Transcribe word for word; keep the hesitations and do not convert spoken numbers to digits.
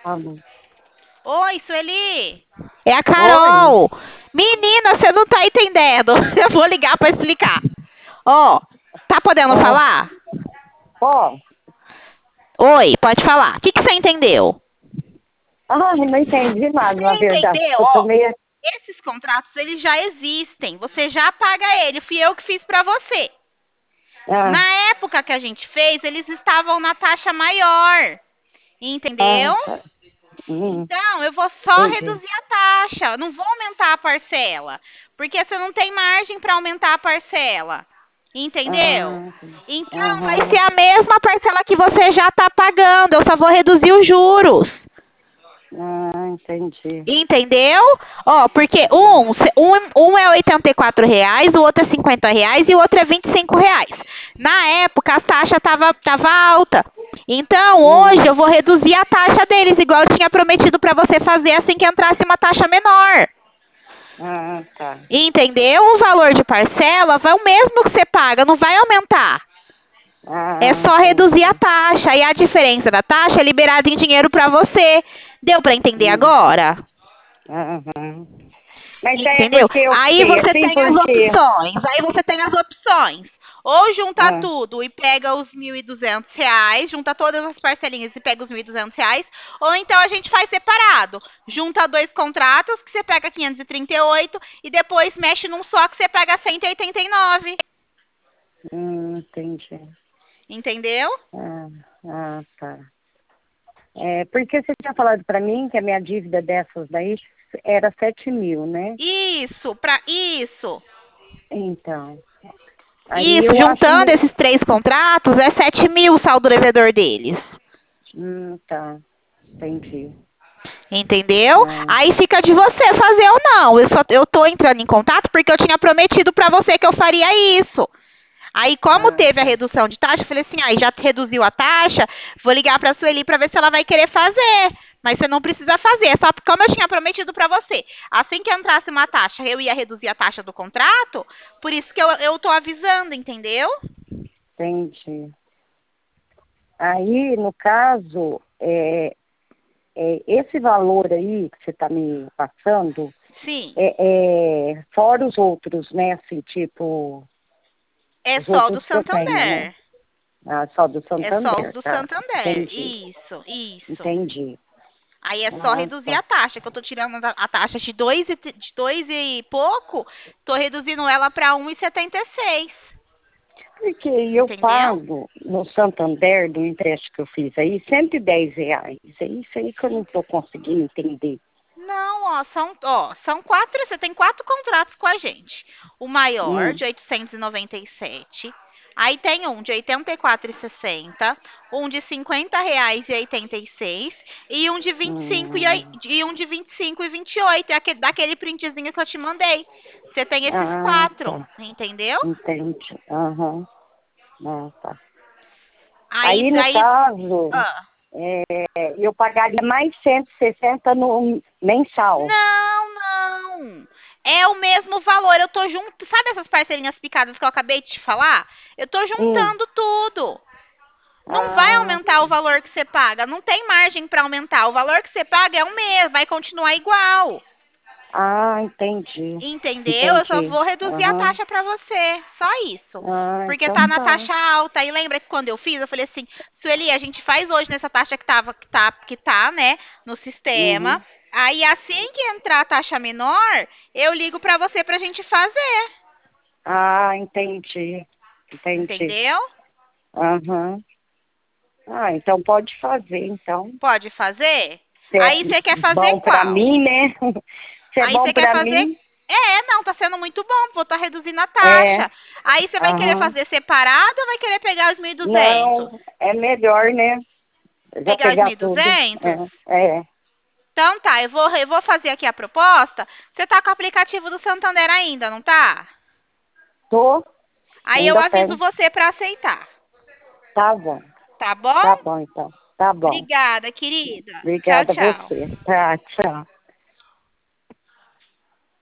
Alô. Oi, Sueli. É a Oi. Carol. Menina, você não tá entendendo. Eu vou ligar pra explicar. Ó, tá podendo Ah, falar? ó. Oi, pode falar. O que, que você entendeu? Ah, não entendi nada, na Você verdade. entendeu? Eu tô Ó, meio... esses contratos, eles já existem. Você já paga ele. Fui eu que fiz pra você. Ah, Na época que a gente fez, eles estavam na taxa maior. ah, Entendeu? tá. Hum, Então, eu vou só entendi. reduzir a taxa. Não vou aumentar a parcela. Porque você não tem margem para aumentar a parcela. Entendeu? Ah, Então, vai ser aham. a mesma parcela que você já está pagando. Eu só vou reduzir os juros. Ah, entendi. Entendeu? Ó, porque um, um, um é oitenta e quatro reais, o outro é cinquenta reais e o outro é vinte e cinco reais. Na época, a taxa tava, tava alta. Então, hoje eu Hum, vou reduzir a taxa deles, igual eu tinha prometido para você fazer assim que entrasse uma taxa menor. ah, tá. Entendeu? O valor de parcela vai o mesmo que você paga, não vai aumentar. É Ah, só reduzir a entendi. taxa. E a diferença da taxa é liberada em dinheiro para você. Deu para entender Hum, agora? aham. Mas é Entendeu? porque eu Aí fiquei você assim, tem as porque... opções. Aí você tem as opções. Ou junta Ah, tudo e pega os mil e duzentos reais, junta todas as parcelinhas e pega os mil e duzentos reais. Ou então a gente faz separado. Junta dois contratos que você pega quinhentos e trinta e oito e depois mexe num só que você pega cento e oitenta e nove. hum, entendi. Entendeu? Ah, ah, tá. É, porque você tinha falado para mim que a minha dívida dessas daí era sete mil, né? Isso, para isso. Então, aí Isso, eu acho... juntando me- esses três contratos, é sete mil o saldo devedor deles. Hum, tá, entendi. Entendeu? Ah, Aí fica de você fazer ou não. Eu só eu tô entrando em contato porque eu tinha prometido para você que eu faria isso. Aí, como ah, teve a tá. redução de taxa, eu falei assim: aí ah, já reduziu a taxa, vou ligar para a Sueli para ver se ela vai querer fazer. Mas você não precisa fazer, é só porque como eu tinha prometido para você. Assim que entrasse uma taxa, eu ia reduzir a taxa do contrato, por isso que eu, eu tô avisando, entendeu? Entendi. Aí, no caso, é, é, esse valor aí que você está me passando Sim, é, é fora os outros, né? Assim, tipo, é os só do outros que eu tenho, né? Santander. Ah, só do É só os Santander, do tá? Santander. Entendi, Isso, isso. entendi. Aí é só Ah, reduzir tá. a taxa, que eu tô tirando a a taxa de dois e, de dois e pouco, tô reduzindo ela para um e setenta e seis. Porque eu Entendeu? pago no Santander, do empréstimo que eu fiz aí, cento e dez reais. É isso aí que eu não estou conseguindo entender. Não, ó, são, ó, são quatro, você tem quatro contratos com a gente. O maior, Hum, de oitocentos e noventa e sete. Aí tem um de oitenta e quatro e sessenta, um de cinquenta reais e oitenta e seis e um de vinte e cinco e, oi- hum, e um de vinte e cinco e vinte e oito, é aquele, daquele printzinho que eu te mandei. Você tem esses ah, quatro, tá. entendeu? Entendi. Aham. Ah, tá. Aí, Aí, no aí, caso, ah, é, eu pagaria mais cento e sessenta no mensal. não, não. É o mesmo valor. Eu tô junto. Sabe essas parcelinhas picadas que eu acabei de te falar? Eu tô Hum. juntando tudo. Não vai Ah, aumentar o valor que você paga. Não tem margem para aumentar. O valor que você paga é o mesmo. Vai continuar igual. ah, entendi. Entendeu? Eu só Entendi. vou reduzir a Aham. taxa para você. Só isso. Ah, Porque então tá na tá. taxa alta. E lembra que quando eu fiz, eu falei assim: Sueli, a gente faz hoje nessa taxa que, tava, que, tá, que tá, né, no sistema. Uhum. Aí assim que entrar a taxa menor, eu ligo para você pra gente fazer. Ah, entendi. Entendi. Entendeu? Aham. Ah, então pode fazer, então. Pode fazer? Se é Aí você quer fazer bom pra qual? mim, né? Se é Aí bom você quer pra fazer. mim, É, não, tá sendo muito bom, vou estar reduzindo a é. taxa. Aí você vai querer Aham. fazer separado ou vai querer pegar os mil e Não, duzentos? é melhor, né? Já Pegar os pegar mil e tudo. duzentos? É, é. Então tá, eu vou, eu vou fazer aqui a proposta. Você tá com o aplicativo do Santander ainda, não tá? Tô, Aí eu ainda aviso tem. você para aceitar, Tá bom. tá bom? Tá bom, então. Tá bom. Obrigada, querida. Tchau, Obrigada a tchau. você. Tá, tchau.